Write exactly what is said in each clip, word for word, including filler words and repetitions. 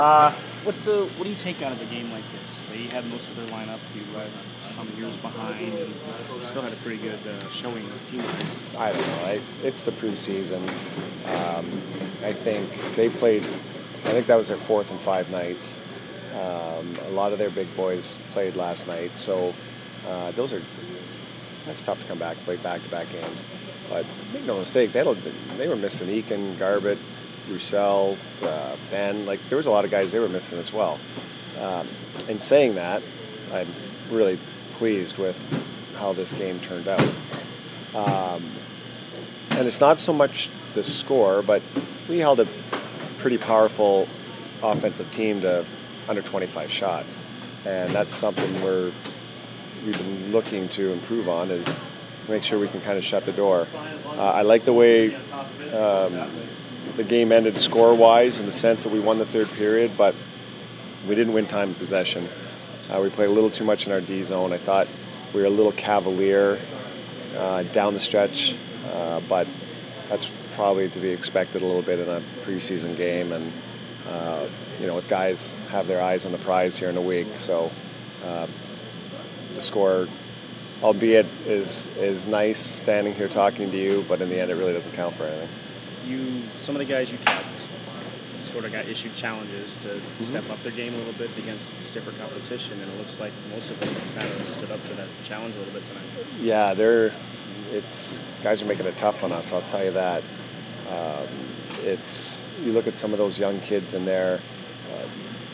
Uh, what uh, what do you take out of a game like this? They had most of their lineup. You were some years behind, and still had a pretty good uh, showing team-wise. I don't know. I, it's the preseason. Um, I think they played. I think that was their fourth and five nights. Um, a lot of their big boys played last night, so uh, those are. That's tough to come back, play back-to-back games. But make no mistake, they they were missing Eakin, Garbett, Roussel, uh, Ben. Like there was a lot of guys they were missing as well. Um, in saying that, I'm really pleased with how this game turned out. Um, and it's not so much the score, but we held a pretty powerful offensive team to under twenty-five shots, and that's something we're we've been looking to improve on, is make sure we can kind of shut the door. Uh, I like the way um, the game ended score-wise, in the sense that we won the third period, but we didn't win time of possession. Uh, we played a little too much in our D zone. I thought we were a little cavalier uh, down the stretch, uh, but that's probably to be expected a little bit in a preseason game, and uh, you know, with guys have their eyes on the prize here in a week. So uh, the score, albeit, is is nice standing here talking to you, but in the end it really doesn't count for anything. You, some of the guys you kept sort of got issued challenges to Mm-hmm. step up their game a little bit against stiffer competition, and it looks like most of them kind of stood up to that challenge a little bit tonight. Yeah, they're it's guys are making it tough on us, I'll tell you that. Um, it's you look at some of those young kids in there, uh,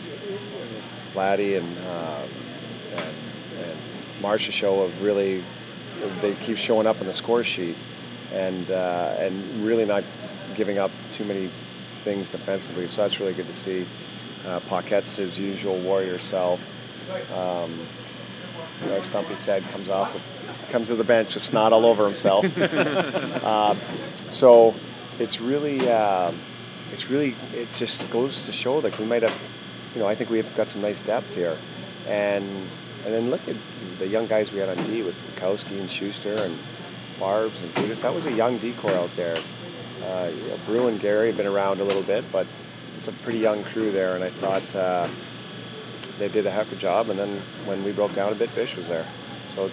Vladdy and, um, and and Marcia show of really, they keep showing up on the score sheet, and uh, and really not giving up too many things defensively. So that's really good to see. Uh, Paquette's his usual warrior self. Um, you know, as Stumpy said, comes off, with, comes to the bench with snot all over himself. uh, so it's really, uh, it's really, it just goes to show that we might have, you know, I think we've got some nice depth here, and and then look at the young guys we had on D with Bukowski and Schuster and Barbs and Brutus. That was a young D-core out there. Uh, you know, Brew and Gary have been around a little bit, but it's a pretty young crew there, and I thought uh, they did a heck of a job. And then when we broke down a bit, Bish was there.